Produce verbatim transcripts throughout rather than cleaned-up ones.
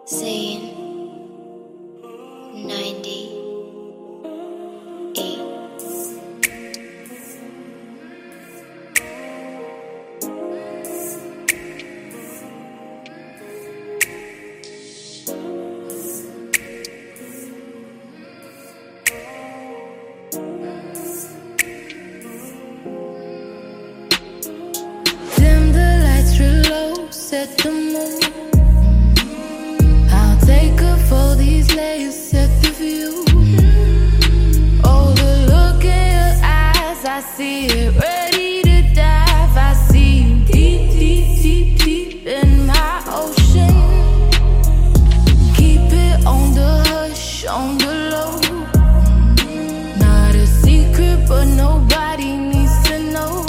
Saying ninety-eight. Dim the lights real low, set the mood. I'll take a for these layers, set the view. Oh, the look in your eyes, I see it, ready to dive. I see you deep, deep, deep, deep in my ocean. Keep it on the hush, on the low. Not a secret, but nobody needs to know.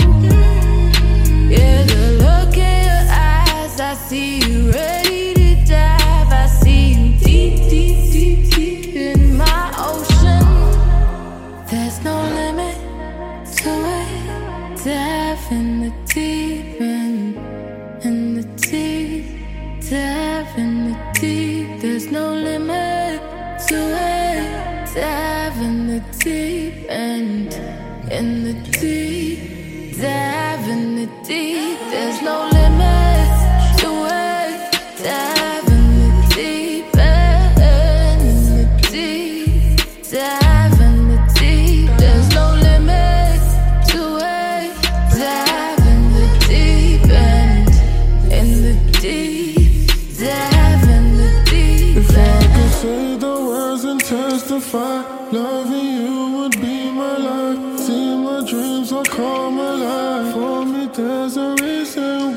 Yeah, the look in your eyes, I see you ready to dive. I see you deep, deep, deep, deep in my ocean. There's no limit to it. Dive in the deep end, in the deep. Dive in the deep. There's no limit to it. Dive in the deep end, in the deep. Dive in the deep. There's no limit to it. Dive in the deep end, in the deep. Dive in the deep. There's no limit to it. Dive in the deep end, in the deep. Dive in the deep. If I could say the words and testify, loving you would be my life. See my dreams all come alive. For me there's a reason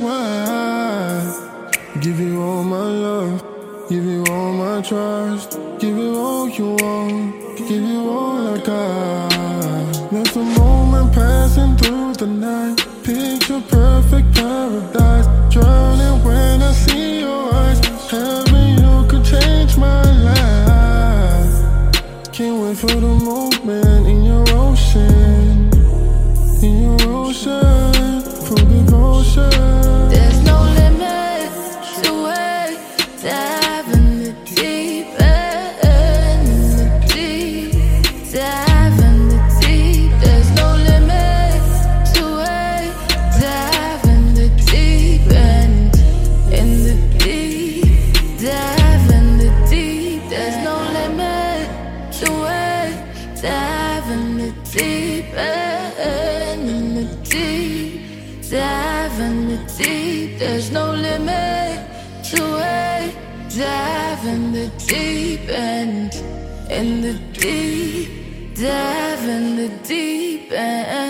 why. Give you all my love, give you all my trust, give you all you want, give you all I got. There's a moment passing through the night, picture perfect paradise. Drowning when I see your eyes, heaven you could change my life. Can't wait for the moment in your ocean, in your ocean, for devotion. There's no limit to it. Dive in the deep end, in the deep. Dive in the deep. There's no limit to it. Dive in the deep end, in the deep. Dive in the deep. There's no limit to it. Dive in the deep end, in the deep. Dive in the deep. There's no limit to it. Dive in the deep end, in the deep. Dive in the deep end.